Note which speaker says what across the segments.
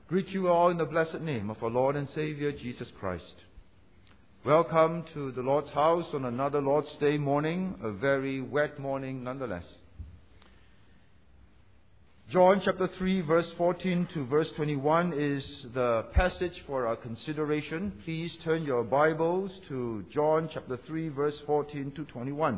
Speaker 1: Greet you all in the blessed name of our Lord and Savior, Jesus Christ. Welcome to the Lord's house on another Lord's Day morning, a very wet morning nonetheless. John chapter 3, verse 14 to verse 21 is the passage for our consideration. Please turn your Bibles to John chapter 3, verse 14 to 21.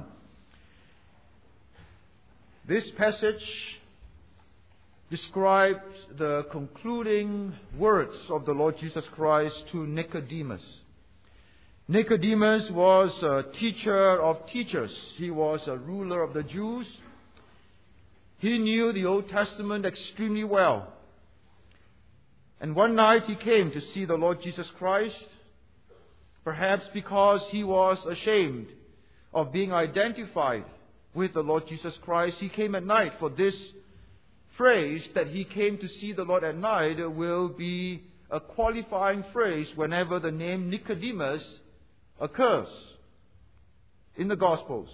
Speaker 1: This passage describes the concluding words of the Lord Jesus Christ to Nicodemus. Nicodemus was a teacher of teachers. He was a ruler of the Jews. He knew the Old Testament extremely well. And one night he came to see the Lord Jesus Christ, perhaps because he was ashamed of being identified with the Lord Jesus Christ. He came at night, for this phrase that he came to see the Lord at night will be a qualifying phrase whenever the name Nicodemus occurs in the Gospels.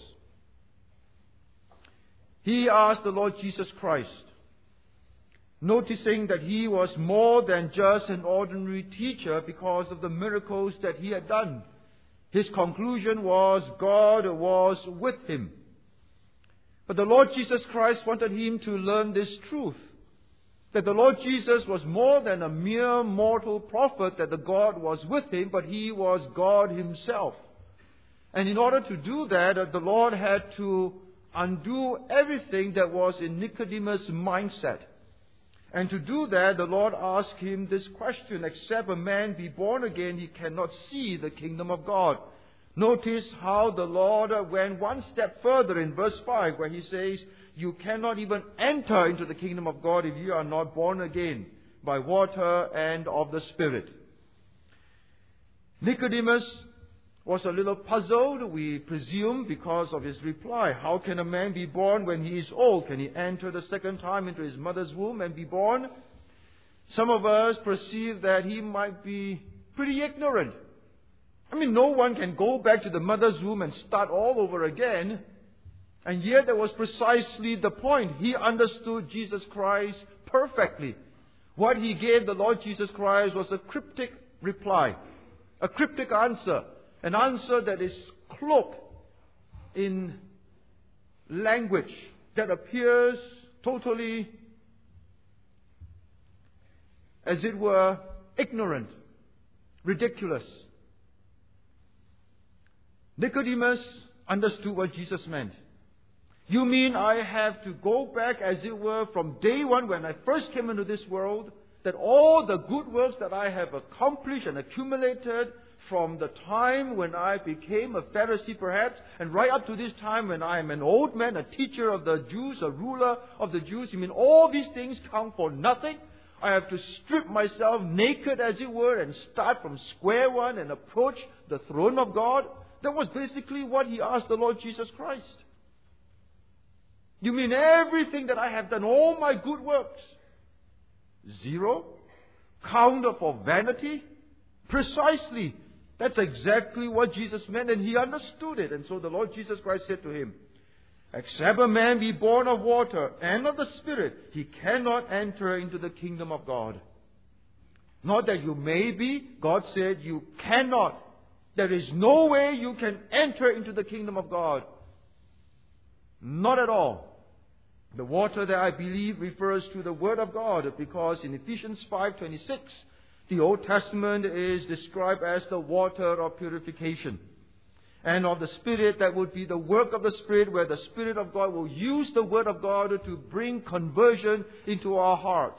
Speaker 1: He asked the Lord Jesus Christ, noticing that he was more than just an ordinary teacher because of the miracles that he had done. His conclusion was God was with him. But the Lord Jesus Christ wanted him to learn this truth, that the Lord Jesus was more than a mere mortal prophet, that the God was with him, but he was God himself. And in order to do that, the Lord had to undo everything that was in Nicodemus' mindset. And to do that, the Lord asked him this question: except a man be born again, he cannot see the kingdom of God. Notice how the Lord went one step further in verse 5, where he says, you cannot even enter into the kingdom of God if you are not born again by water and of the Spirit. Nicodemus was a little puzzled, we presume, because of his reply. How can a man be born when he is old? Can he enter the second time into his mother's womb and be born? Some of us perceive that he might be pretty ignorant. No one can go back to the mother's womb and start all over again. And yet that was precisely the point. He understood Jesus Christ perfectly. What he gave the Lord Jesus Christ was a cryptic reply, a cryptic answer, an answer that is cloaked in language that appears totally, as it were, ignorant, ridiculous. Nicodemus understood what Jesus meant. You mean I have to go back, as it were, from day one when I first came into this world, that all the good works that I have accomplished and accumulated from the time when I became a Pharisee perhaps, and right up to this time when I am an old man, a teacher of the Jews, a ruler of the Jews, you mean all these things count for nothing? I have to strip myself naked, as it were, and start from square one and approach the throne of God? That was basically what he asked the Lord Jesus Christ. You mean everything that I have done, all my good works, zero? Counted for vanity? Precisely. That's exactly what Jesus meant, and he understood it. And so the Lord Jesus Christ said to him, except a man be born of water and of the Spirit, he cannot enter into the kingdom of God. Not that you may be, God said you cannot. There is no way you can enter into the kingdom of God. Not at all. The water that I believe refers to the Word of God, because in Ephesians 5:26, the Old Testament is described as the water of purification. And of the Spirit, that would be the work of the Spirit, where the Spirit of God will use the Word of God to bring conversion into our hearts.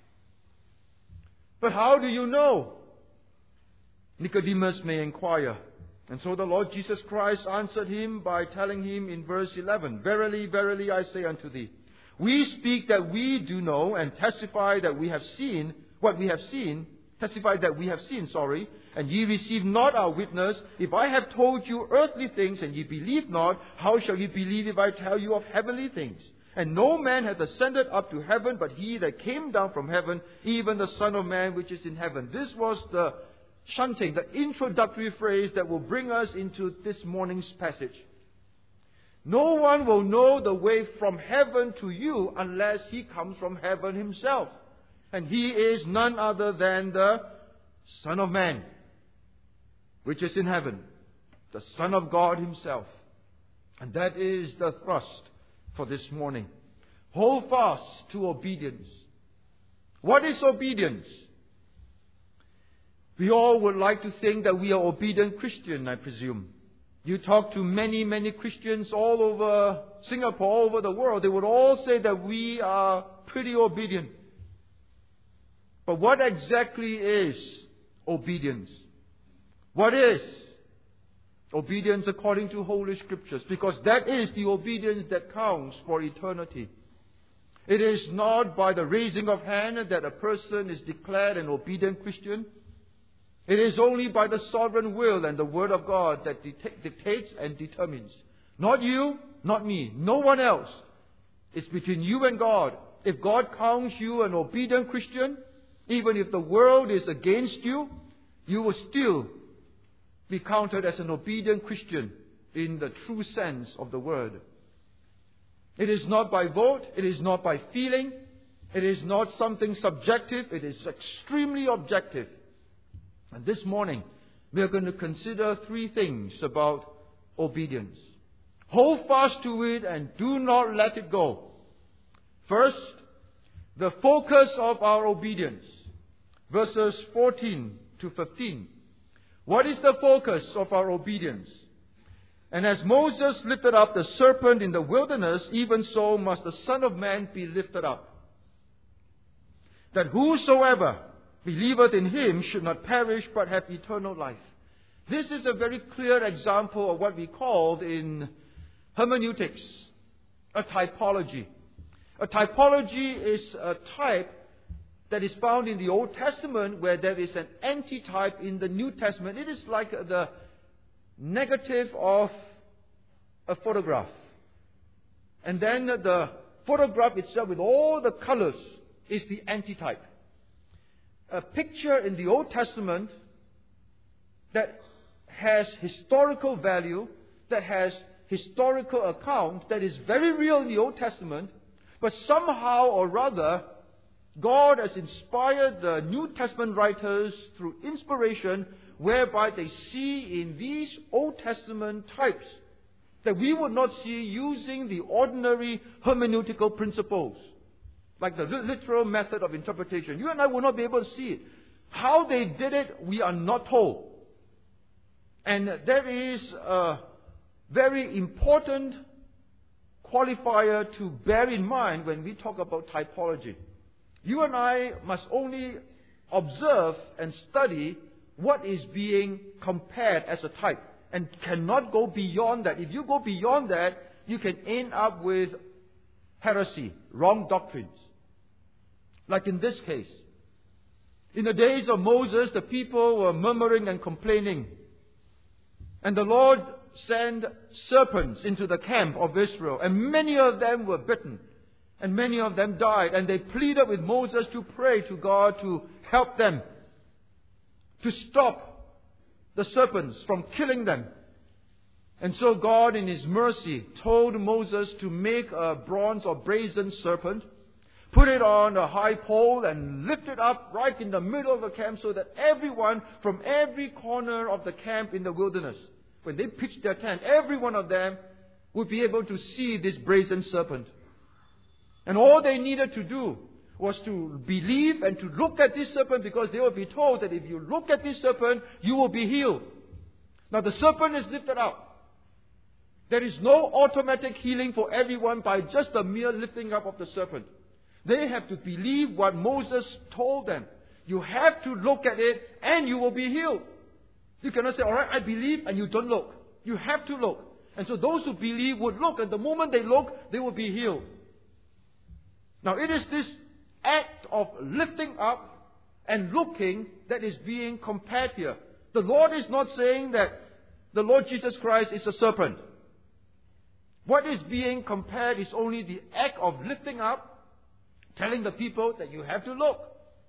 Speaker 1: But how do you know? Nicodemus may inquire. And so the Lord Jesus Christ answered him by telling him in verse 11, verily, verily, I say unto thee, we speak that we do know, and testify that we have seen what we have seen, and ye receive not our witness. If I have told you earthly things, and ye believe not, how shall ye believe if I tell you of heavenly things? And no man hath ascended up to heaven, but he that came down from heaven, even the Son of Man which is in heaven. This was the shunting, the introductory phrase that will bring us into this morning's passage. No one will know the way from heaven to you unless he comes from heaven himself. And He is none other than the Son of Man, which is in heaven, the Son of God Himself. And that is the thrust for this morning. Hold fast to obedience. What is obedience? We all would like to think that we are obedient Christian, I presume. You talk to many, many Christians all over Singapore, all over the world. They would all say that we are pretty obedient. But what exactly is obedience? What is obedience according to Holy Scriptures? Because that is the obedience that counts for eternity. It is not by the raising of hand that a person is declared an obedient Christian. It is only by the sovereign will and the Word of God that dictates and determines. Not you, not me, no one else. It's between you and God. If God counts you an obedient Christian, even if the world is against you, you will still be counted as an obedient Christian in the true sense of the word. It is not by vote, it is not by feeling, it is not something subjective, it is extremely objective. And this morning, we are going to consider three things about obedience. Hold fast to it and do not let it go. First, the focus of our obedience. Verses 14 to 15. What is the focus of our obedience? And as Moses lifted up the serpent in the wilderness, even so must the Son of Man be lifted up, that whosoever believeth in Him should not perish but have eternal life. This is a very clear example of what we called in hermeneutics a typology. A typology is a type that is found in the Old Testament where there is an antitype in the New Testament. It is like the negative of a photograph. And then the photograph itself with all the colors is the antitype. A picture in the Old Testament that has historical value, that has historical account, that is very real in the Old Testament, but somehow or rather, God has inspired the New Testament writers through inspiration, whereby they see in these Old Testament types that we would not see using the ordinary hermeneutical principles, like the literal method of interpretation. You and I will not be able to see it. How they did it, we are not told. And there is a very important qualifier to bear in mind when we talk about typology. You and I must only observe and study what is being compared as a type and cannot go beyond that. If you go beyond that, you can end up with heresy, wrong doctrines. Like in this case. In the days of Moses, the people were murmuring and complaining. And the Lord sent serpents into the camp of Israel, and many of them were bitten. And many of them died. And they pleaded with Moses to pray to God to help them, to stop the serpents from killing them. And so God in His mercy told Moses to make a bronze or brazen serpent, put it on a high pole and lift it up right in the middle of the camp so that everyone from every corner of the camp in the wilderness, when they pitched their tent, every one of them would be able to see this brazen serpent. And all they needed to do was to believe and to look at this serpent, because they will be told that if you look at this serpent, you will be healed. Now the serpent is lifted up. There is no automatic healing for everyone by just the mere lifting up of the serpent. They have to believe what Moses told them. You have to look at it and you will be healed. You cannot say, all right, I believe, and you don't look. You have to look. And so those who believe would look, and the moment they look, they will be healed. Now it is this act of lifting up and looking that is being compared here. The Lord is not saying that the Lord Jesus Christ is a serpent. What is being compared is only the act of lifting up, telling the people that you have to look.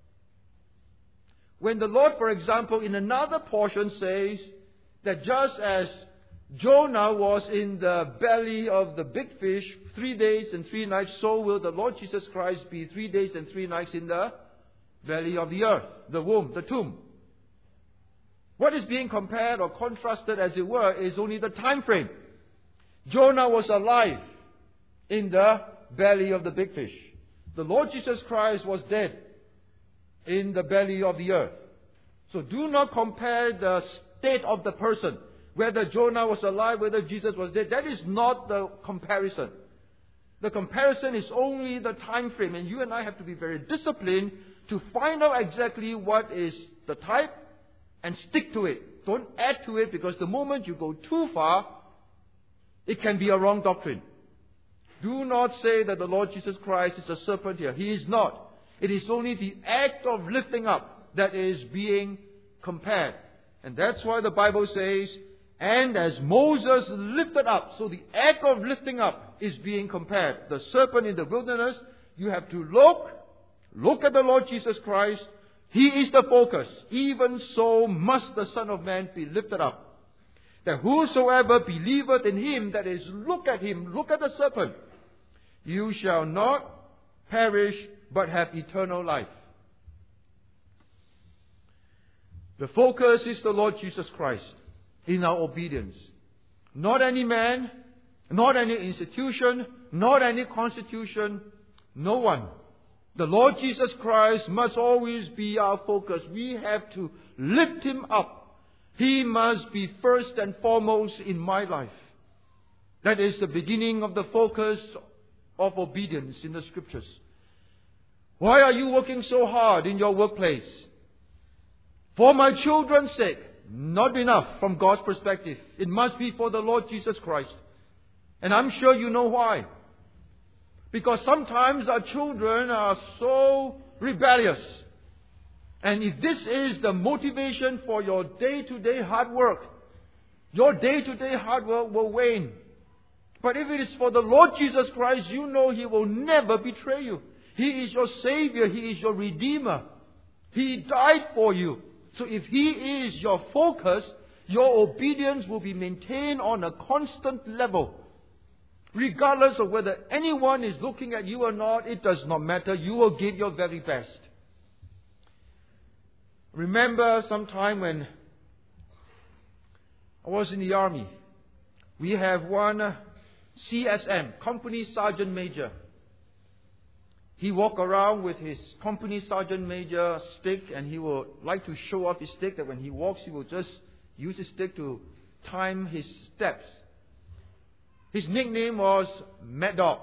Speaker 1: When the Lord, for example, in another portion says that just as Jonah was in the belly of the big fish 3 days and 3 nights, so will the Lord Jesus Christ be 3 days and 3 nights in the belly of the earth, the womb, the tomb. What is being compared or contrasted, as it were, is only the time frame. Jonah was alive in the belly of the big fish. The Lord Jesus Christ was dead in the belly of the earth. So do not compare the state of the person, whether Jonah was alive, whether Jesus was dead. That is not the comparison. The comparison is only the time frame, and you and I have to be very disciplined to find out exactly what is the type and stick to it. Don't add to it, because the moment you go too far, it can be a wrong doctrine. Do not say that the Lord Jesus Christ is a serpent here. He is not. It is only the act of lifting up that is being compared. And that's why the Bible says, and as Moses lifted up. So the act of lifting up is being compared. The serpent in the wilderness, you have to look at the Lord Jesus Christ. He is the focus. Even so must the Son of Man be lifted up, that whosoever believeth in Him, that is, look at Him, look at the serpent, you shall not perish, but have eternal life. The focus is the Lord Jesus Christ in our obedience. Not any man, not any institution, not any constitution, no one. The Lord Jesus Christ must always be our focus. We have to lift Him up. He must be first and foremost in my life. That is the beginning of the focus of obedience in the Scriptures. Why are you working so hard in your workplace? For my children's sake. Not enough from God's perspective. It must be for the Lord Jesus Christ. And I'm sure you know why. Because sometimes our children are so rebellious. And if this is the motivation for your day-to-day hard work, your day-to-day hard work will wane. But if it is for the Lord Jesus Christ, you know He will never betray you. He is your Savior. He is your Redeemer. He died for you. So if He is your focus, your obedience will be maintained on a constant level. Regardless of whether anyone is looking at you or not, it does not matter. You will give your very best. Remember sometime when I was in the army, we have one CSM, Company Sergeant Major. He walked around with his Company Sergeant Major stick, and he would like to show off his stick, that when he walks, he will just use his stick to time his steps. His nickname was Mad Dog.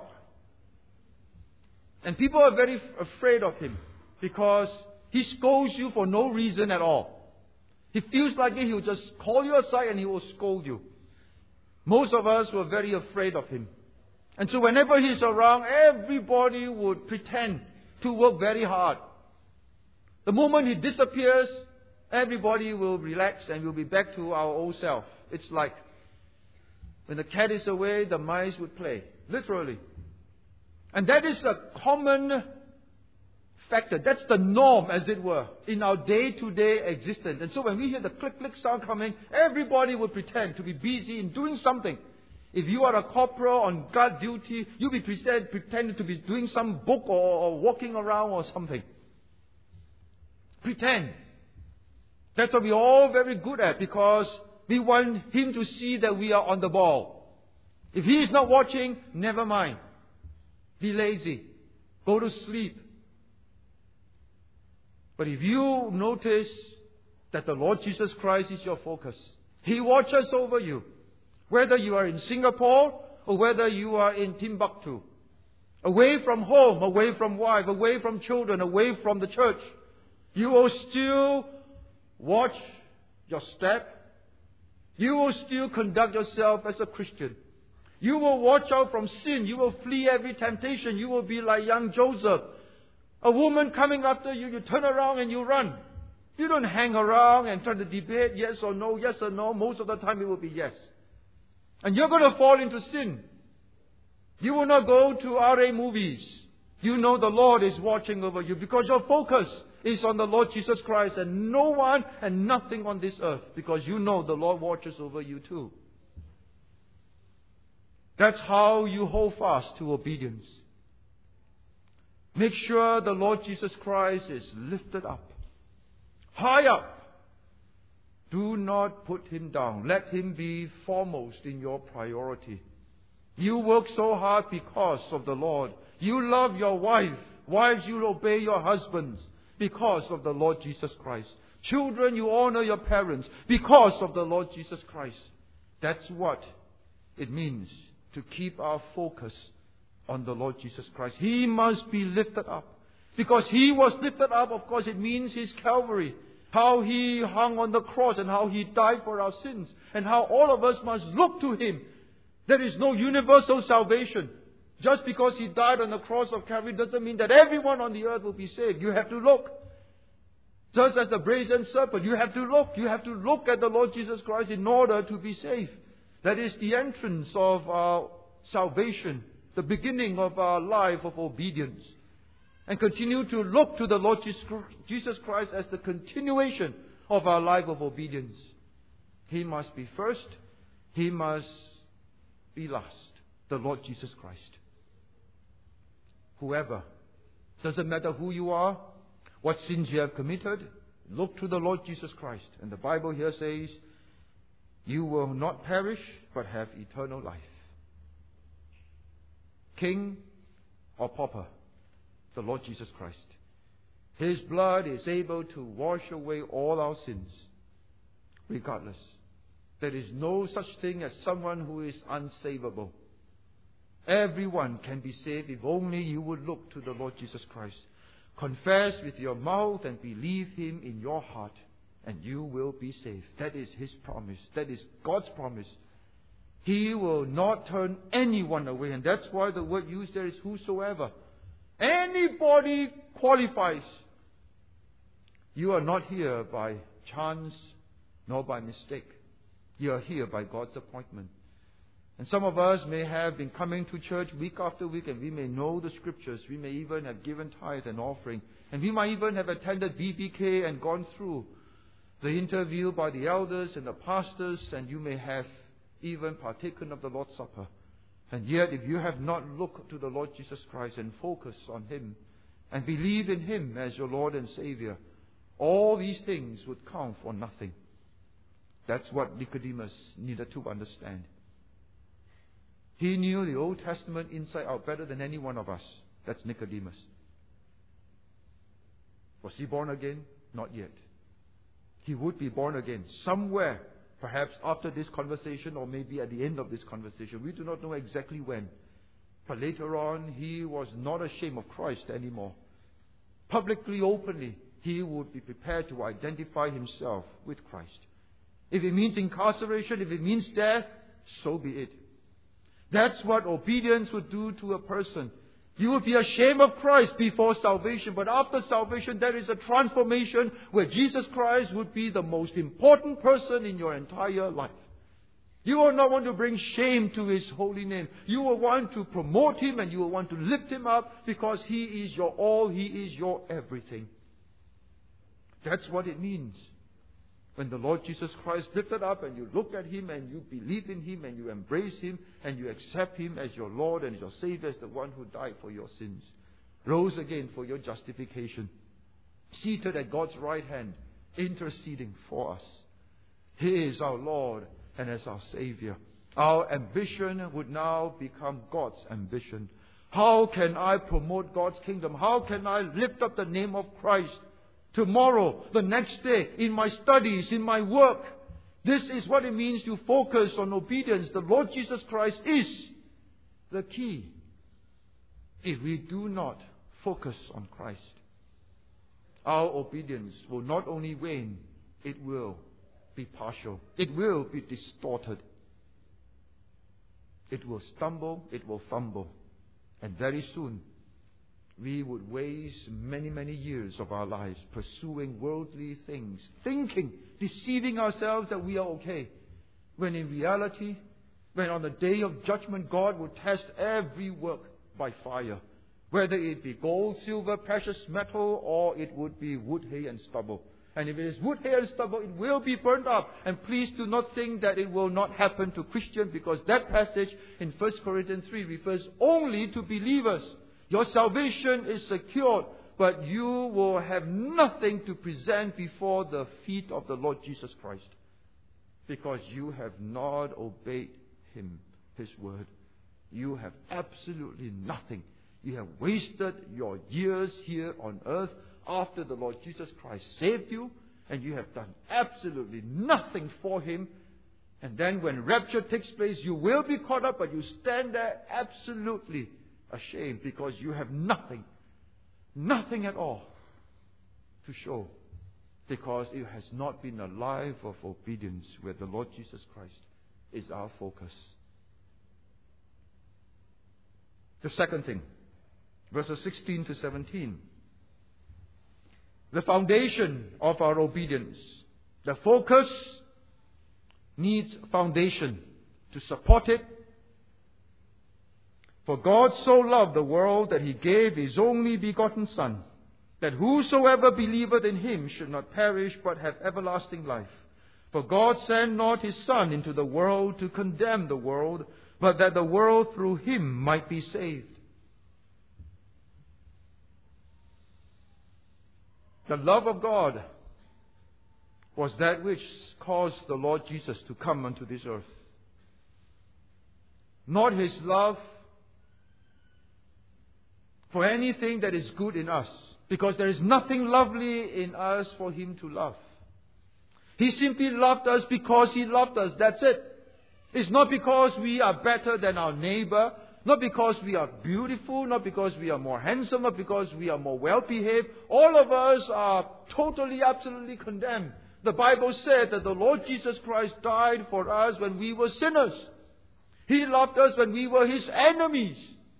Speaker 1: And people are very afraid of him because he scolds you for no reason at all. He feels like he will just call you aside and he will scold you. Most of us were very afraid of him. And so whenever he's around, everybody would pretend to work very hard. The moment he disappears, everybody will relax and we'll be back to our old self. It's like when the cat is away, the mice would play. Literally. And that is a common factor. That's the norm, as it were, in our day-to-day existence. And so when we hear the click-click sound coming, everybody would pretend to be busy in doing something. If you are a corporal on guard duty, you'll be pretending to be doing some book or walking around or something. Pretend. That's what we're all very good at, because we want him to see that we are on the ball. If he is not watching, never mind. Be lazy. Go to sleep. But if you notice that the Lord Jesus Christ is your focus, He watches over you. Whether you are in Singapore or whether you are in Timbuktu. Away from home, away from wife, away from children, away from the church. You will still watch your step. You will still conduct yourself as a Christian. You will watch out from sin. You will flee every temptation. You will be like young Joseph. A woman coming after you, you turn around and you run. You don't hang around and try to debate yes or no, yes or no. Most of the time it will be yes. And you're going to fall into sin. You will not go to RA movies. You know the Lord is watching over you because your focus is on the Lord Jesus Christ and no one and nothing on this earth, because you know the Lord watches over you too. That's how you hold fast to obedience. Make sure the Lord Jesus Christ is lifted up, high up. Do not put Him down. Let Him be foremost in your priority. You work so hard because of the Lord. You love your wife. Wives, you obey your husbands because of the Lord Jesus Christ. Children, you honor your parents because of the Lord Jesus Christ. That's what it means to keep our focus on the Lord Jesus Christ. He must be lifted up. Because He was lifted up, of course, it means His Calvary. How He hung on the cross and how He died for our sins. And how all of us must look to Him. There is no universal salvation. Just because He died on the cross of Calvary doesn't mean that everyone on the earth will be saved. You have to look. Just as the brazen serpent, you have to look. You have to look at the Lord Jesus Christ in order to be saved. That is the entrance of our salvation, the beginning of our life of obedience. And continue to look to the Lord Jesus Christ as the continuation of our life of obedience. He must be first. He must be last. The Lord Jesus Christ. Whoever, doesn't matter who you are, what sins you have committed, look to the Lord Jesus Christ. And the Bible here says, you will not perish, but have eternal life. King or pauper, the Lord Jesus Christ. His blood is able to wash away all our sins, regardless. There is no such thing as someone who is unsavable. Everyone can be saved if only you would look to the Lord Jesus Christ. Confess with your mouth and believe Him in your heart, and you will be saved. That is His promise. That is God's promise. He will not turn anyone away, and that's why the word used there is whosoever. Anybody qualifies. You are not here by chance nor by mistake. You are here by God's appointment. And some of us may have been coming to church week after week, and we may know the scriptures. We may even have given tithe and offering. And we might even have attended BBK and gone through the interview by the elders and the pastors, and you may have even partaken of the Lord's Supper. And yet, if you have not looked to the Lord Jesus Christ and focused on Him and believe in Him as your Lord and Savior, all these things would count for nothing. That's what Nicodemus needed to understand. He knew the Old Testament inside out better than any one of us. That's Nicodemus. Was he born again? Not yet. He would be born again somewhere, perhaps after this conversation or maybe at the end of this conversation. We do not know exactly when. But later on, he was not ashamed of Christ anymore. Publicly, openly, he would be prepared to identify himself with Christ. If it means incarceration, if it means death, so be it. That's what obedience would do to a person. You would be ashamed of Christ before salvation, but after salvation there is a transformation where Jesus Christ would be the most important person in your entire life. You will not want to bring shame to His holy name. You will want to promote Him and you will want to lift Him up because He is your all, He is your everything. That's what it means. When the Lord Jesus Christ lifted up and you look at Him and you believe in Him and you embrace Him and you accept Him as your Lord and your Savior, as the one who died for your sins, rose again for your justification, seated at God's right hand, interceding for us. He is our Lord and as our Savior. Our ambition would now become God's ambition. How can I promote God's kingdom? How can I lift up the name of Christ? Tomorrow, the next day, in my studies, in my work. This is what it means to focus on obedience. The Lord Jesus Christ is the key. If we do not focus on Christ, our obedience will not only wane, it will be partial. It will be distorted. It will stumble, it will fumble. And very soon, we would waste many, many years of our lives pursuing worldly things, thinking, deceiving ourselves that we are okay. When in reality, when on the day of judgment, God will test every work by fire. Whether it be gold, silver, precious metal, or it would be wood, hay, and stubble. And if it is wood, hay, and stubble, it will be burned up. And please do not think that it will not happen to Christians, because that passage in 1 Corinthians 3 refers only to believers. Your salvation is secured, but you will have nothing to present before the feet of the Lord Jesus Christ, because you have not obeyed Him, His word. You have absolutely nothing. You have wasted your years here on earth after the Lord Jesus Christ saved you, and you have done absolutely nothing for Him. And then when rapture takes place, you will be caught up, but you stand there absolutely ashamed because you have nothing at all to show, because it has not been a life of obedience where the Lord Jesus Christ is our focus. The second thing, verses 16 to 17. The foundation of our obedience. The focus needs foundation to support it. For God so loved the world that He gave His only begotten Son, that whosoever believeth in Him should not perish but have everlasting life. For God sent not His Son into the world to condemn the world, but that the world through Him might be saved. The love of God was that which caused the Lord Jesus to come unto this earth. Not His love for anything that is good in us, because there is nothing lovely in us for Him to love. He simply loved us because He loved us. That's it. It's not because we are better than our neighbor, not because we are beautiful, not because we are more handsome, not because we are more well-behaved. All of us are totally, absolutely condemned. The Bible said that the Lord Jesus Christ died for us when we were sinners. He loved us when we were His enemies.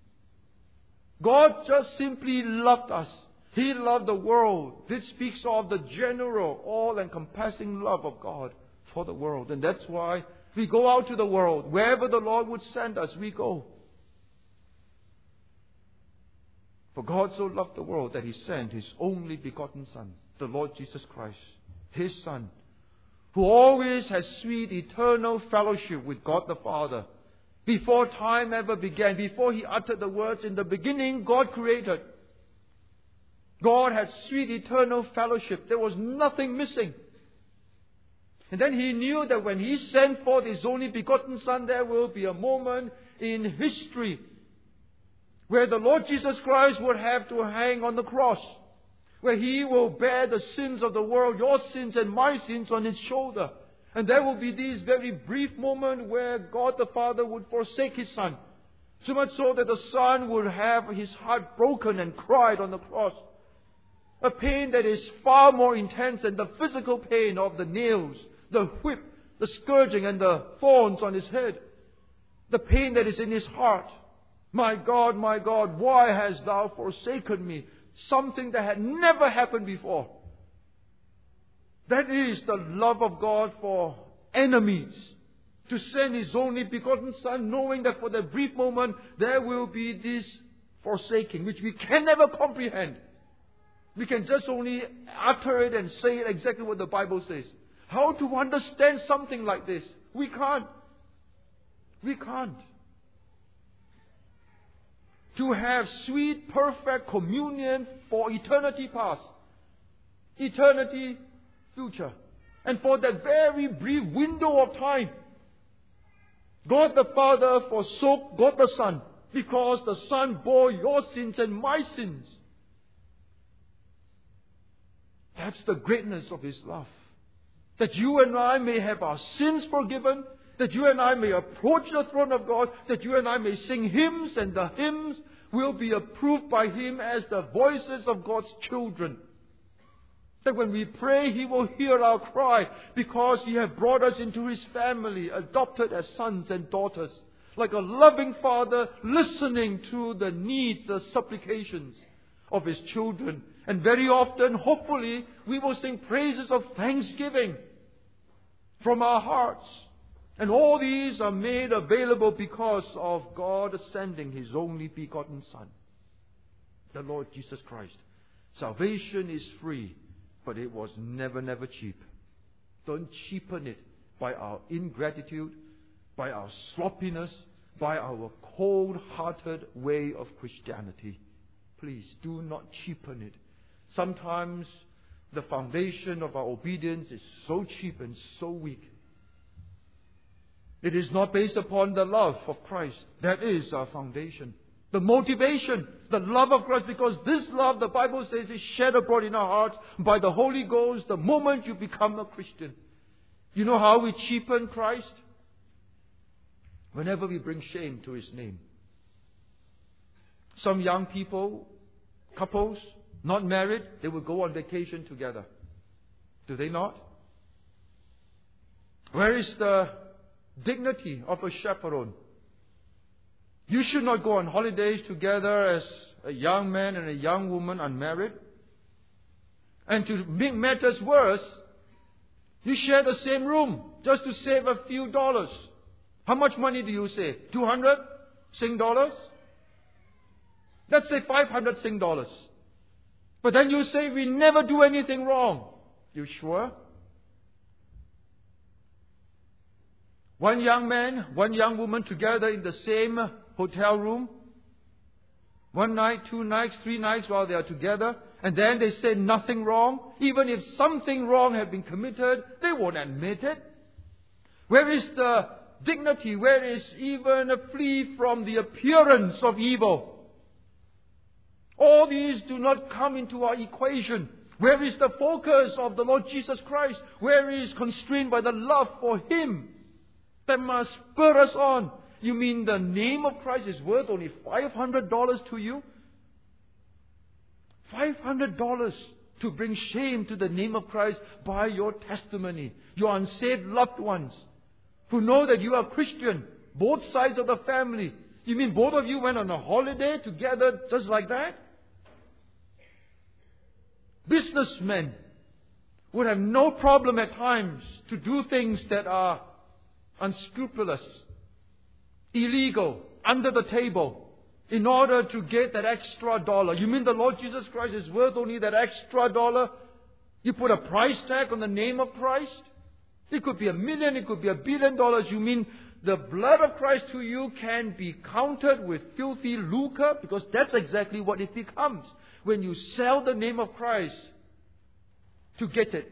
Speaker 1: God just simply loved us. He loved the world. This speaks of the general, all-encompassing love of God for the world. And that's why we go out to the world. Wherever the Lord would send us, we go. For God so loved the world that He sent His only begotten Son, the Lord Jesus Christ, His Son, who always has sweet eternal fellowship with God the Father. Before time ever began, before He uttered the words, in the beginning God created. God had sweet eternal fellowship. There was nothing missing. And then He knew that when He sent forth His only begotten Son, there will be a moment in history where the Lord Jesus Christ would have to hang on the cross, where He will bear the sins of the world, your sins and my sins, on His shoulder. And there will be this very brief moment where God the Father would forsake His Son, so much so that the Son would have his heart broken and cried on the cross. A pain that is far more intense than the physical pain of the nails, the whip, the scourging and the thorns on His head. The pain that is in His heart. My God, why hast Thou forsaken me? Something that had never happened before. That is the love of God for enemies. To send His only begotten Son, knowing that for the brief moment there will be this forsaking, which we can never comprehend. We can just only utter it and say it exactly what the Bible says. How to understand something like this? We can't. We can't. To have sweet, perfect communion for eternity past, eternity future, and for that very brief window of time, God the Father forsook God the Son, because the Son bore your sins and my sins. That's the greatness of His love. That you and I may have our sins forgiven, that you and I may approach the throne of God, that you and I may sing hymns, and the hymns will be approved by Him as the voices of God's children. That when we pray, He will hear our cry, because He has brought us into His family, adopted as sons and daughters, like a loving Father listening to the needs, the supplications of His children. And very often, hopefully, we will sing praises of thanksgiving from our hearts. And all these are made available because of God sending His only begotten Son, the Lord Jesus Christ. Salvation is free, but it was never cheap. Don't cheapen it by our ingratitude, by our sloppiness, by our cold-hearted way of Christianity. Please do not cheapen it. Sometimes the foundation of our obedience is so cheap and so weak. It is not based upon the love of Christ. That is our foundation. The motivation, the love of Christ, because this love, the Bible says, is shed abroad in our hearts by the Holy Ghost the moment you become a Christian. You know how we cheapen Christ? Whenever we bring shame to His name. Some young people, couples, not married, they will go on vacation together. Do they not? Where is the dignity of a chaperone? You should not go on holidays together as a young man and a young woman unmarried. And to make matters worse, you share the same room just to save a few dollars. How much money do you save? 200 Sing dollars? Let's say 500 Sing dollars. But then you say we never do anything wrong. You sure? One young man, one young woman together in the same hotel room. One night, 2 nights, 3 nights while they are together. And then they say nothing wrong. Even if something wrong had been committed, they won't admit it. Where is the dignity? Where is even a plea from the appearance of evil? All these do not come into our equation. Where is the focus of the Lord Jesus Christ? Where is constrained by the love for Him that must spur us on? You mean the name of Christ is worth only $500 to you? $500 to bring shame to the name of Christ by your testimony. Your unsaved loved ones who know that you are Christian, both sides of the family. You mean both of you went on a holiday together just like that? Businessmen would have no problem at times to do things that are unscrupulous, illegal, under the table, in order to get that extra dollar. You mean the Lord Jesus Christ is worth only that extra dollar? You put a price tag on the name of Christ? It could be $1 million, it could be $1 billion. You mean the blood of Christ to you can be counted with filthy lucre? Because that's exactly what it becomes when you sell the name of Christ to get it.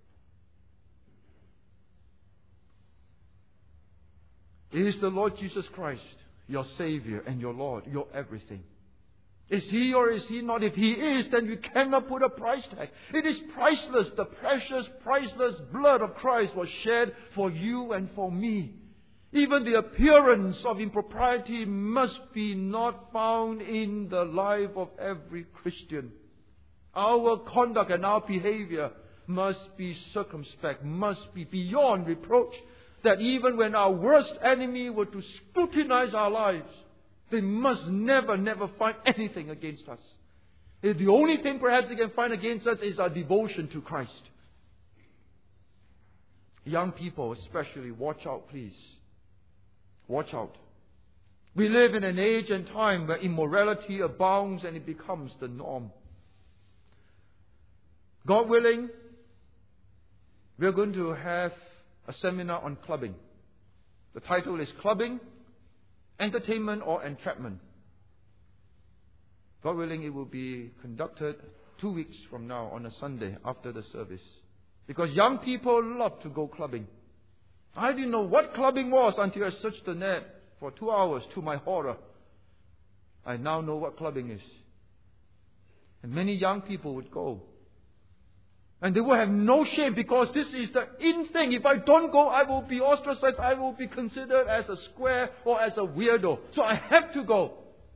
Speaker 1: Is the Lord Jesus Christ your Savior and your Lord, your everything? Is He or is He not? If He is, then you cannot put a price tag. It is priceless. The precious, priceless blood of Christ was shed for you and for me. Even the appearance of impropriety must be not found in the life of every Christian. Our conduct and our behavior must be circumspect, must be beyond reproach. That even when our worst enemy were to scrutinize our lives, they must never find anything against us. The only thing perhaps they can find against us is our devotion to Christ. Young people especially, watch out please. Watch out. We live in an age and time where immorality abounds and it becomes the norm. God willing, we're going to have a seminar on clubbing. The title is Clubbing, Entertainment or Entrapment. God willing, it will be conducted 2 weeks from now on a Sunday after the service. Because young people love to go clubbing. I didn't know what clubbing was until I searched the net for 2 hours to my horror. I now know what clubbing is. And many young people would go. And they will have no shame because this is the in thing. If I don't go, I will be ostracized. I will be considered as a square or as a weirdo. So I have to go.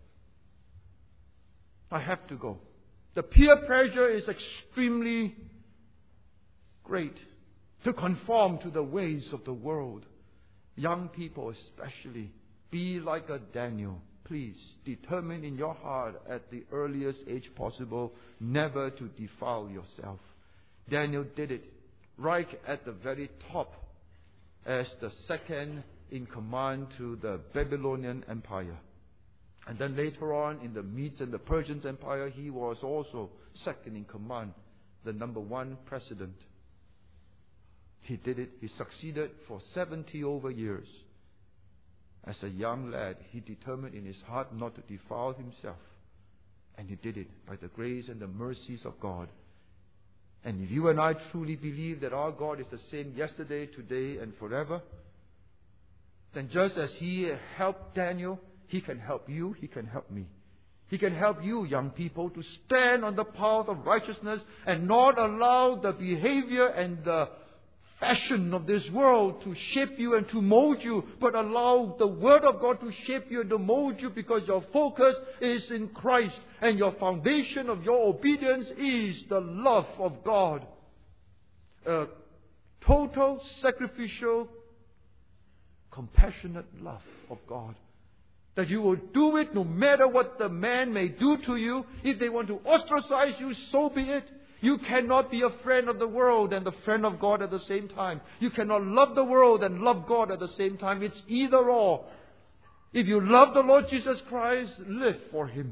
Speaker 1: I have to go. The peer pressure is extremely great to conform to the ways of the world. Young people especially, be like a Daniel. Please, determine in your heart at the earliest age possible never to defile yourself. Daniel did it right at the very top as the second in command to the Babylonian Empire. And then later on in the Medes and the Persian Empire, he was also second in command, the number 1 president. He did it. He succeeded for 70 over years. As a young lad, he determined in his heart not to defile himself. And He did it by the grace and the mercies of God. And if you and I truly believe that our God is the same yesterday, today, and forever, then just as He helped Daniel, He can help you, He can help me. He can help you, young people, to stand on the path of righteousness and not allow the behavior and the fashion of this world to shape you and to mold you, but allow the Word of God to shape you and to mold you, because your focus is in Christ and your foundation of your obedience is the love of God. A total, sacrificial, compassionate love of God. That you will do it no matter what the man may do to you. If they want to ostracize you, so be it. You cannot be a friend of the world and a friend of God at the same time. You cannot love the world and love God at the same time. It's either or. If you love the Lord Jesus Christ, live for Him.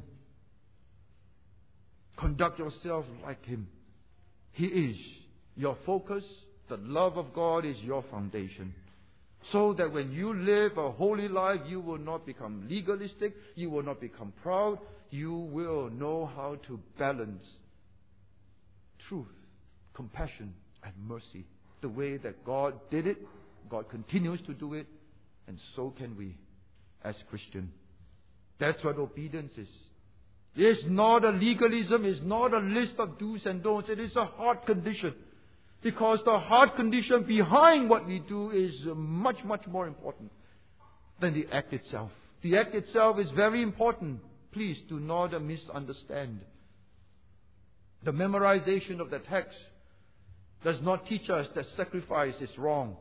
Speaker 1: Conduct yourself like Him. He is your focus. The love of God is your foundation. So that when you live a holy life, you will not become legalistic. You will not become proud. You will know how to balance truth, compassion, and mercy. The way that God did it, God continues to do it, and so can we as Christians. That's what obedience is. It's not a legalism. It's not a list of do's and don'ts. It is a heart condition. Because the heart condition behind what we do is much, much more important than the act itself. The act itself is very important. Please do not misunderstand. The memorization of the text does not teach us that sacrifice is wrong.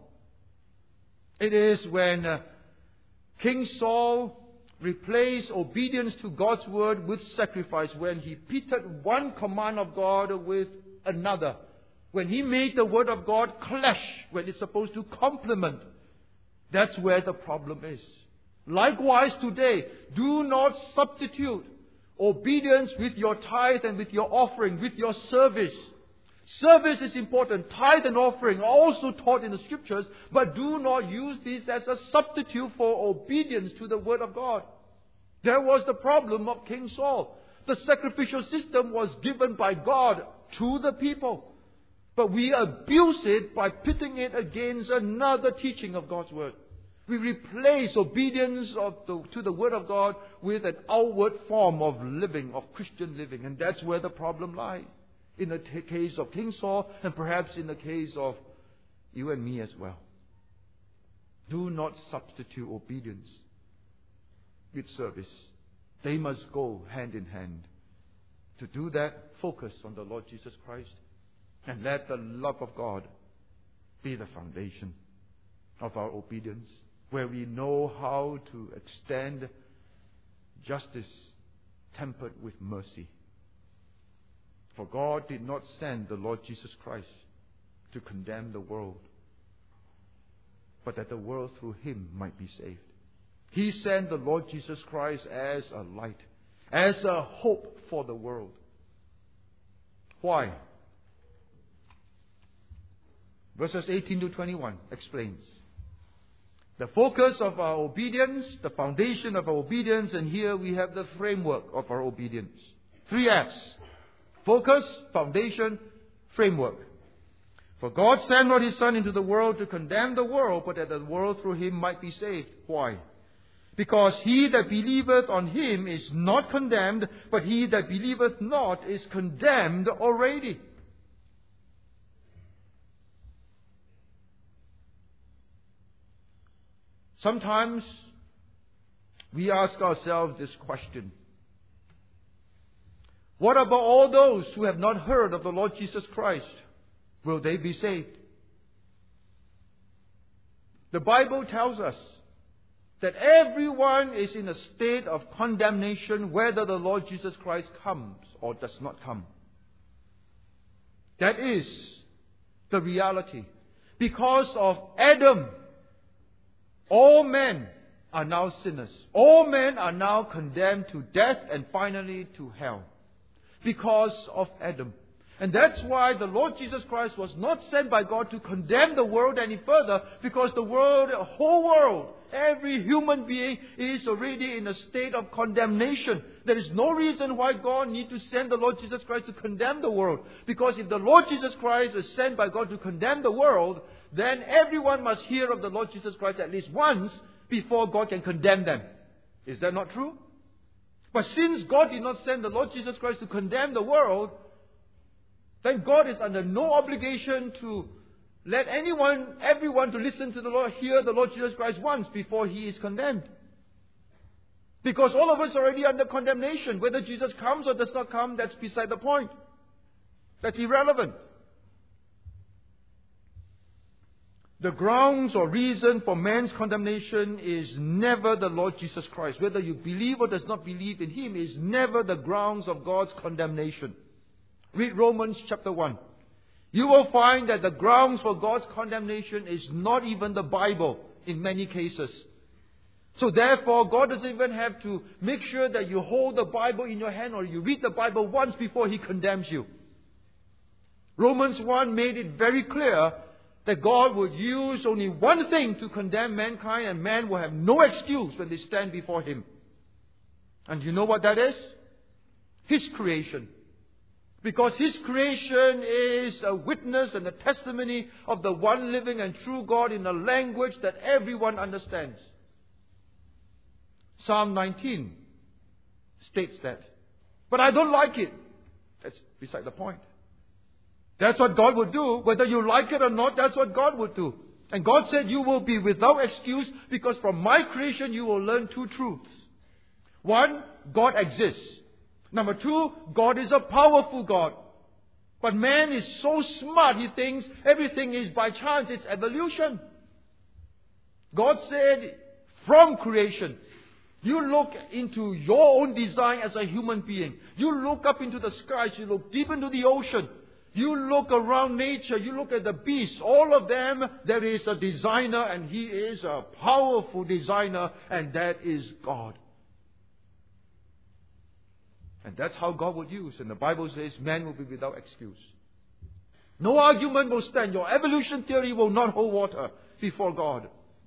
Speaker 1: It is when King Saul replaced obedience to God's word with sacrifice, when he pitted one command of God with another. When he made the word of God clash when it's supposed to complement. That's where the problem is. Likewise today, do not substitute obedience with your tithe and with your offering, with your service. Service is important. Tithe and offering are also taught in the Scriptures, but do not use this as a substitute for obedience to the word of God. There was the problem of King Saul. The sacrificial system was given by God to the people. But we abuse it by pitting it against another teaching of God's Word. We replace obedience to the Word of God with an outward form of living, of Christian living. And that's where the problem lies. In the case of King Saul, and perhaps in the case of you and me as well. Do not substitute obedience with service. They must go hand in hand. To do that, focus on the Lord Jesus Christ. And let the love of God be the foundation of our obedience, where we know how to extend justice tempered with mercy. For God did not send the Lord Jesus Christ to condemn the world, but that the world through Him might be saved. He sent the Lord Jesus Christ as a light, as a hope for the world. Why? Verses 18 to 21 explains the focus of our obedience, the foundation of our obedience, and here we have the framework of our obedience. 3 F's. Focus, foundation, framework. For God sent not His Son into the world to condemn the world, but that the world through Him might be saved. Why? Because he that believeth on Him is not condemned, but he that believeth not is condemned already. Sometimes we ask ourselves this question. What about all those who have not heard of the Lord Jesus Christ? Will they be saved? The Bible tells us that everyone is in a state of condemnation whether the Lord Jesus Christ comes or does not come. That is the reality. Because of Adam, all men are now sinners. All men are now condemned to death and finally to hell. Because of Adam. And that's why the Lord Jesus Christ was not sent by God to condemn the world any further, because the whole world, every human being is already in a state of condemnation. There is no reason why God need to send the Lord Jesus Christ to condemn the world. Because if the Lord Jesus Christ was sent by God to condemn the world, then everyone must hear of the Lord Jesus Christ at least once before God can condemn them. Is that not true? But since God did not send the Lord Jesus Christ to condemn the world, then God is under no obligation to let everyone to listen to the Lord, hear the Lord Jesus Christ once before He is condemned. Because all of us are already under condemnation. Whether Jesus comes or does not come, that's beside the point. That's irrelevant. The grounds or reason for man's condemnation is never the Lord Jesus Christ. Whether you believe or does not believe in Him is never the grounds of God's condemnation. Read Romans chapter 1. You will find that the grounds for God's condemnation is not even the Bible in many cases. So therefore, God doesn't even have to make sure that you hold the Bible in your hand or you read the Bible once before He condemns you. Romans 1 made it very clear that God would use only one thing to condemn mankind, and man will have no excuse when they stand before Him. And you know what that is? His creation. Because His creation is a witness and a testimony of the one living and true God in a language that everyone understands. Psalm 19 states that. But I don't like it. That's beside the point. That's what God would do. Whether you like it or not, that's what God would do. And God said, you will be without excuse because from my creation you will learn two truths. One, God exists. Number two, God is a powerful God. But man is so smart, he thinks everything is by chance, it's evolution. God said, from creation, you look into your own design as a human being. You look up into the skies, you look deep into the ocean. You look around nature, you look at the beasts, all of them, there is a designer, and He is a powerful designer, and that is God. And that's how God would use. And the Bible says man will be without excuse. No argument will stand. Your evolution theory will not hold water before God.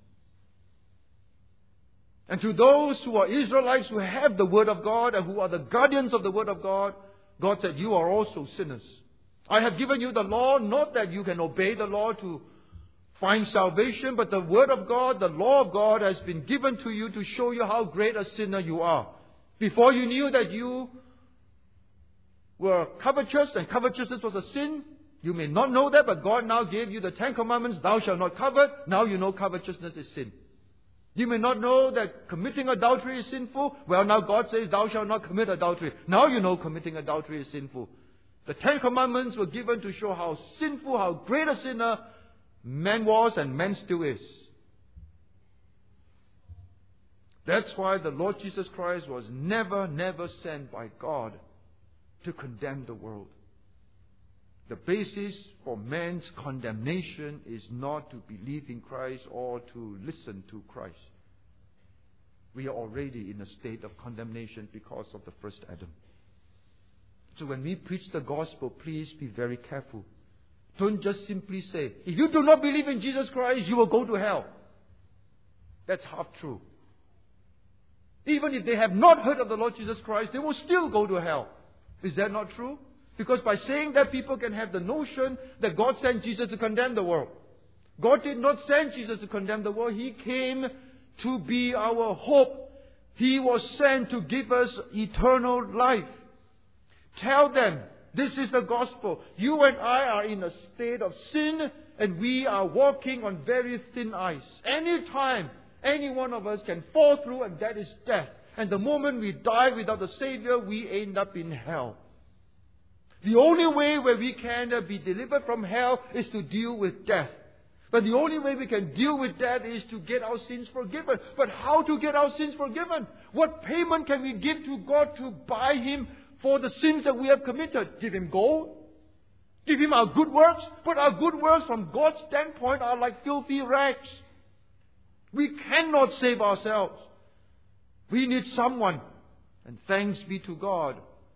Speaker 1: And to those who are Israelites who have the Word of God and who are the guardians of the Word of God, God said, you are also sinners. I have given you the law, not that you can obey the law to find salvation, but the Word of God, the law of God has been given to you to show you how great a sinner you are. Before you knew that you were covetous and covetousness was a sin, you may not know that, but God now gave you the 10 Commandments, thou shalt not covet. Now you know covetousness is sin. You may not know that committing adultery is sinful. Well, now God says, thou shalt not commit adultery. Now you know committing adultery is sinful. The 10 Commandments were given to show how sinful, how great a sinner man was and man still is. That's why the Lord Jesus Christ was never sent by God to condemn the world. The basis for man's condemnation is not to believe in Christ or to listen to Christ. We are already in a state of condemnation because of the first Adam. So when we preach the gospel, please be very careful. Don't just simply say, if you do not believe in Jesus Christ, you will go to hell. That's half true. Even if they have not heard of the Lord Jesus Christ, they will still go to hell. Is that not true? Because by saying that, people can have the notion that God sent Jesus to condemn the world. God did not send Jesus to condemn the world. He came to be our hope. He was sent to give us eternal life. Tell them, this is the gospel. You and I are in a state of sin, and we are walking on very thin ice. Any time, any one of us can fall through, and that is death. And the moment we die without the Savior, we end up in hell. The only way where we can be delivered from hell is to deal with death. But the only way we can deal with that is to get our sins forgiven. But how to get our sins forgiven? What payment can we give to God to buy Him for the sins that we have committed? Give Him gold? Give Him our good works? But our good works from God's standpoint are like filthy rags. We cannot save ourselves. We need someone. And thanks be to God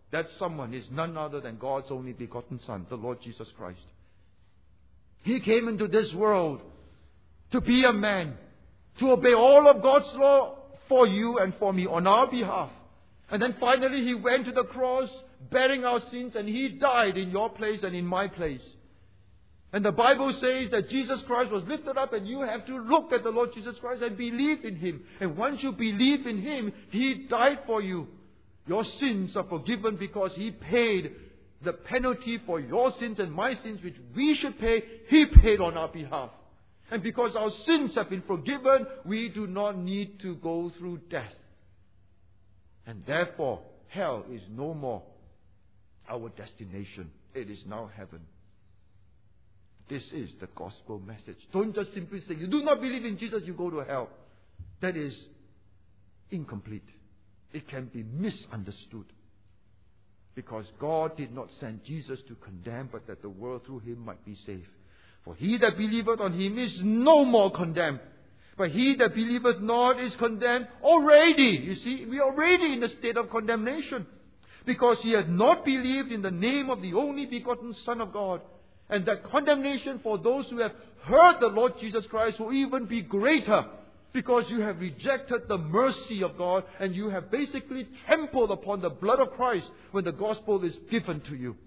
Speaker 1: That someone is none other than God's only begotten Son, the Lord Jesus Christ. He came into this world to be a man, to obey all of God's law for you and for me on our behalf. And then finally He went to the cross bearing our sins, and He died in your place and in my place. And the Bible says that Jesus Christ was lifted up, and you have to look at the Lord Jesus Christ and believe in Him. And once you believe in Him, He died for you. Your sins are forgiven because He paid the penalty for your sins and my sins, which we should pay. He paid on our behalf. And because our sins have been forgiven, we do not need to go through death. And therefore, hell is no more our destination. It is now heaven. This is the gospel message. Don't just simply say, you do not believe in Jesus, you go to hell. That is incomplete. It can be misunderstood. Because God did not send Jesus to condemn, but that the world through Him might be saved. For he that believeth on Him is no more condemned. But he that believeth not is condemned already. You see, we are already in a state of condemnation. Because he has not believed in the name of the only begotten Son of God. And that condemnation for those who have heard the Lord Jesus Christ will even be greater. Because you have rejected the mercy of God, and you have basically trampled upon the blood of Christ when the gospel is given to you.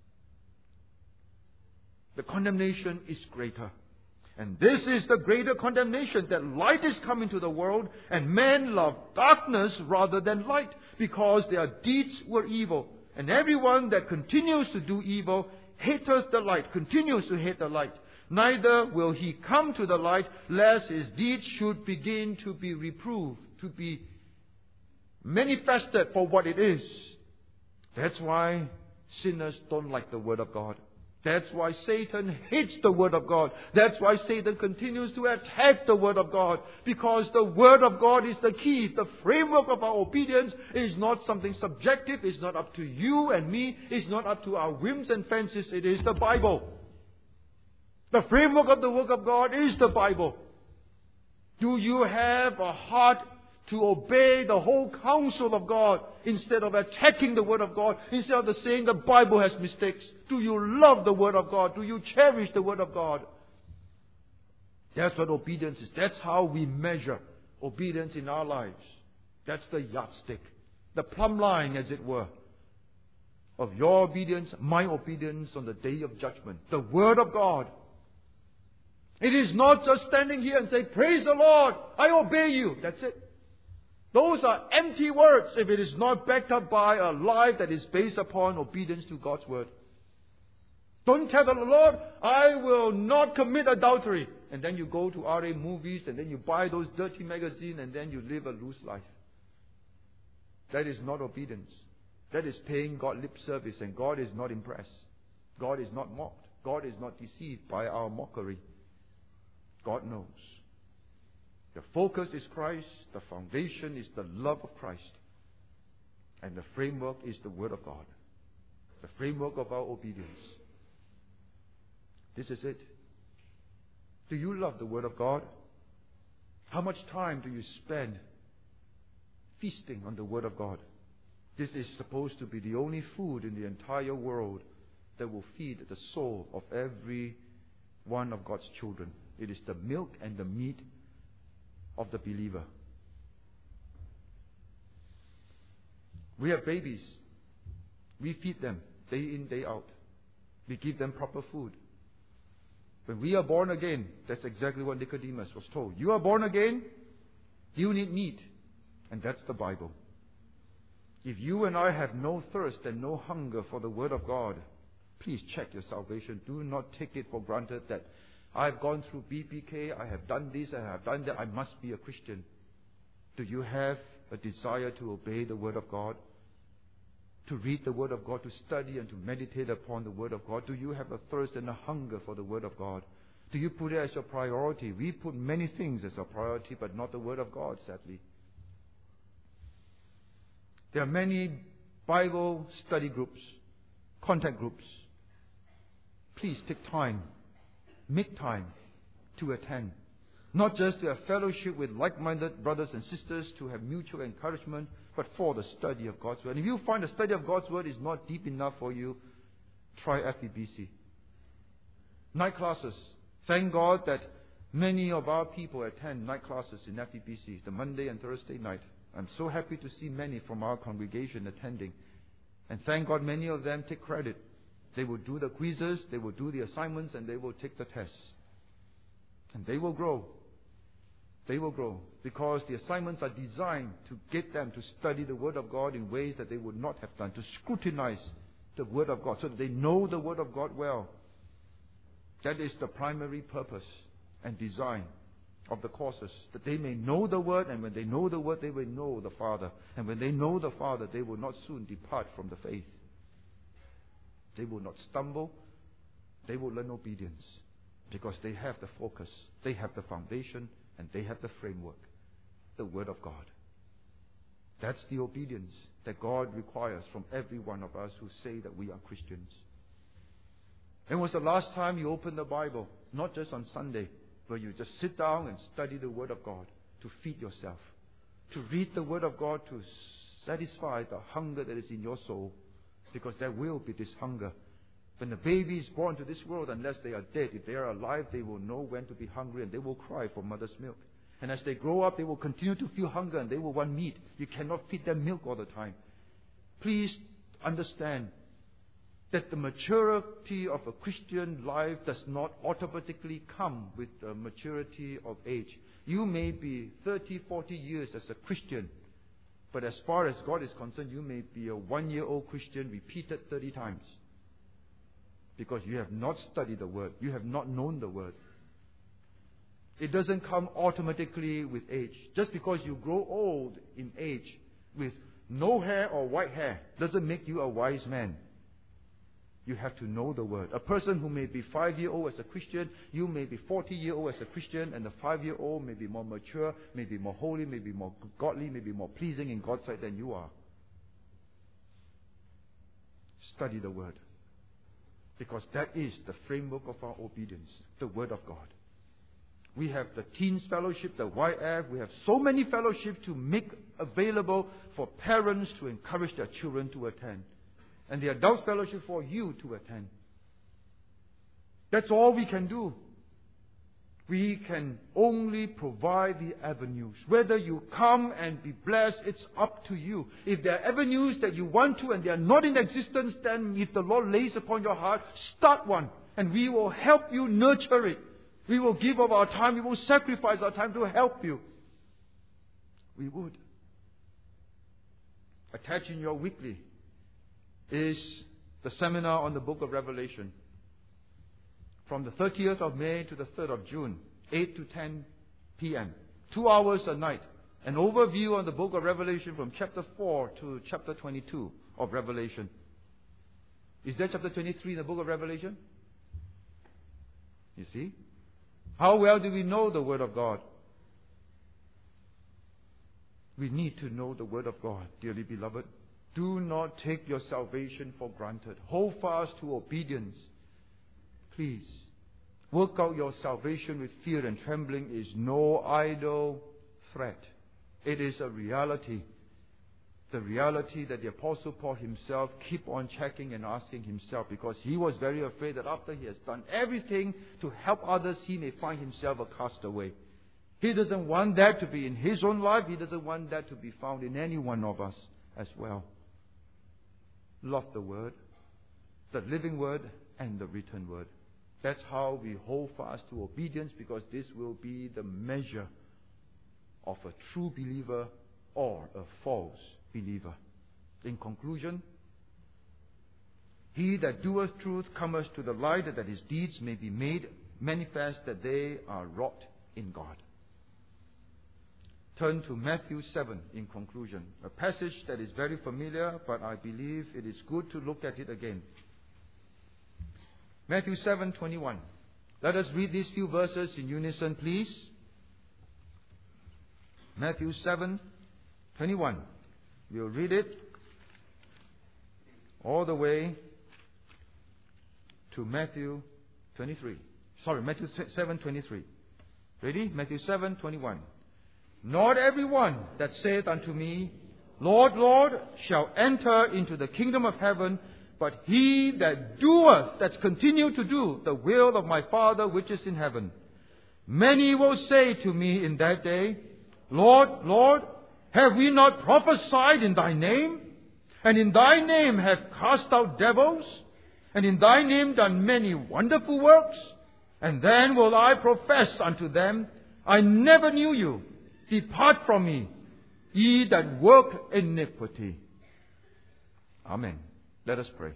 Speaker 1: The condemnation is greater. And this is the greater condemnation, that light is come into the world, and men love darkness rather than light, because their deeds were evil. And everyone that continues to do evil hateth the light, continues to hate the light. Neither will he come to the light, lest his deeds should begin to be reproved, to be manifested for what it is. That's why sinners don't like the Word of God. That's why Satan hates the Word of God. That's why Satan continues to attack the Word of God. Because the Word of God is the key. The framework of our obedience is not something subjective. It's not up to you and me. It's not up to our whims and fancies. It is the Bible. The framework of the work of God is the Bible. Do you have a heart to obey the whole counsel of God instead of attacking the Word of God, instead of saying the Bible has mistakes? Do you love the Word of God? Do you cherish the Word of God? That's what obedience is. That's how we measure obedience in our lives. That's the yardstick, the plumb line, as it were, of your obedience, my obedience on the day of judgment. The Word of God. It is not just standing here and say, praise the Lord, I obey you. That's it. Those are empty words if it is not backed up by a life that is based upon obedience to God's Word. Don't tell the Lord, I will not commit adultery. And then you go to RA movies, and then you buy those dirty magazines, and then you live a loose life. That is not obedience. That is paying God lip service, and God is not impressed. God is not mocked. God is not deceived by our mockery. God knows. The focus is Christ. The foundation is the love of Christ. And the framework is the Word of God. The framework of our obedience. This is it. Do you love the Word of God? How much time do you spend feasting on the Word of God? This is supposed to be the only food in the entire world that will feed the soul of every one of God's children. It is the milk and the meat of the believer. We have babies. We feed them day in, day out. We give them proper food. When we are born again, that's exactly what Nicodemus was told. You are born again, you need meat. And that's the Bible. If you and I have no thirst and no hunger for the Word of God, please check your salvation. Do not take it for granted that I've gone through BPK, I have done this, I have done that, I must be a Christian. Do you have a desire to obey the Word of God? To read the Word of God, to study and to meditate upon the Word of God? Do you have a thirst and a hunger for the Word of God? Do you put it as your priority? We put many things as a priority, but not the Word of God, sadly. There are many Bible study groups, contact groups. Please take time. Make time to attend. Not just to have fellowship with like-minded brothers and sisters, to have mutual encouragement, but for the study of God's Word. And if you find the study of God's Word is not deep enough for you, try FEBC. Night classes. Thank God that many of our people attend night classes in FEBC, the Monday and Thursday night. I'm so happy to see many from our congregation attending. And thank God many of them take credit. They will do the quizzes, they will do the assignments, and they will take the tests. And they will grow. They will grow because the assignments are designed to get them to study the Word of God in ways that they would not have done, to scrutinize the Word of God so that they know the Word of God well. That is the primary purpose and design of the courses, that they may know the Word, and when they know the Word, they will know the Father. And when they know the Father, they will not soon depart from the faith. They will not stumble. They will learn obedience because they have the focus, they have the foundation, and they have the framework, the Word of God. That's the obedience that God requires from every one of us who say that we are Christians. When was the last time you opened the Bible? Not just on Sunday, where you just sit down and study the Word of God to feed yourself, to read the Word of God to satisfy the hunger that is in your soul, because there will be this hunger. When the baby is born to this world, unless they are dead, if they are alive, they will know when to be hungry and they will cry for mother's milk. And as they grow up, they will continue to feel hunger and they will want meat. You cannot feed them milk all the time. Please understand that the maturity of a Christian life does not automatically come with the maturity of age. You may be 30, 40 years as a Christian, but as far as God is concerned, you may be a 1-year-old Christian repeated 30 times. Because you have not studied the Word. You have not known the Word. It doesn't come automatically with age. Just because you grow old in age with no hair or white hair doesn't make you a wise man. You have to know the Word. A person who may be 5-year-old as a Christian, you may be 40-year-old as a Christian, and the 5-year-old may be more mature, may be more holy, may be more godly, may be more pleasing in God's sight than you are. Study the Word. Because that is the framework of our obedience, the Word of God. We have the Teens Fellowship, the YF. We have so many fellowships to make available for parents to encourage their children to attend. And the Adult Fellowship for you to attend. That's all we can do. We can only provide the avenues. Whether you come and be blessed, it's up to you. If there are avenues that you want to and they are not in existence, then if the Lord lays upon your heart, start one. And we will help you nurture it. We will give of our time. We will sacrifice our time to help you. We would. Attached in your weekly is the seminar on the book of Revelation. From the 30th of May to the 3rd of June, 8 to 10 p.m. 2 hours a night. An overview on the book of Revelation from chapter 4 to chapter 22 of Revelation. Is there chapter 23 in the book of Revelation? You see? How well do we know the Word of God? We need to know the Word of God, dearly beloved. Do not take your salvation for granted. Hold fast to obedience. Please, work out your salvation with fear and trembling is no idle threat. It is a reality. The reality that the Apostle Paul himself keep on checking and asking himself, because he was very afraid that after he has done everything to help others, he may find himself a castaway. He doesn't want that to be in his own life. He doesn't want that to be found in any one of us as well. Love the Word, the living Word, and the written Word. That's how we hold fast to obedience, because this will be the measure of a true believer or a false believer. In conclusion, he that doeth truth cometh to the light, that his deeds may be made manifest, that they are wrought in God. Turn to Matthew 7 in conclusion. A passage that is very familiar, but I believe it is good to look at it again. Matthew 7:21. Let us read these few verses in unison, please. Matthew 7:21. We'll read it all the way to Matthew 23. Matthew 7:23. Ready? Matthew 7:21. Not everyone that saith unto me, Lord, Lord, shall enter into the kingdom of heaven, but he that doeth, that's continue to do, the will of my Father which is in heaven. Many will say to me in that day, Lord, Lord, have we not prophesied in thy name? And in thy name have cast out devils? And in thy name done many wonderful works? And then will I profess unto them, I never knew you. Depart from me, ye that work iniquity. Amen. Let us pray.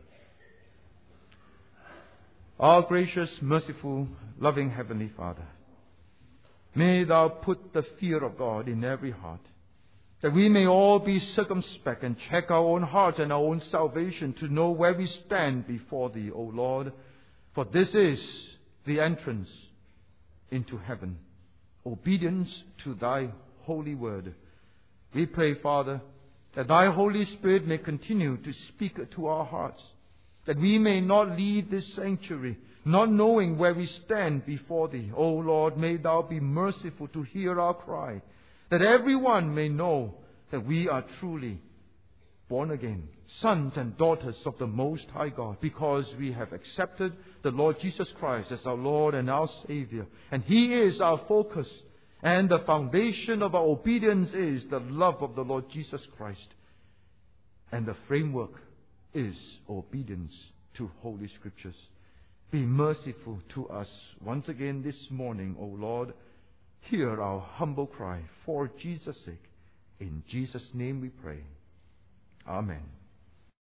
Speaker 1: Our gracious, merciful, loving Heavenly Father, may thou put the fear of God in every heart, that we may all be circumspect and check our own hearts and our own salvation to know where we stand before Thee, O Lord. For this is the entrance into heaven, obedience to Thy holy word. We pray, Father, that Thy Holy Spirit may continue to speak to our hearts, that we may not leave this sanctuary not knowing where we stand before Thee. O Lord, may Thou be merciful to hear our cry, that everyone may know that we are truly born again, sons and daughters of the Most High God, because we have accepted the Lord Jesus Christ as our Lord and our Savior. And He is our focus, and the foundation of our obedience is the love of the Lord Jesus Christ. And the framework is obedience to Holy Scriptures. Be merciful to us once again this morning, O Lord. Hear our humble cry for Jesus' sake. In Jesus' name we pray. Amen.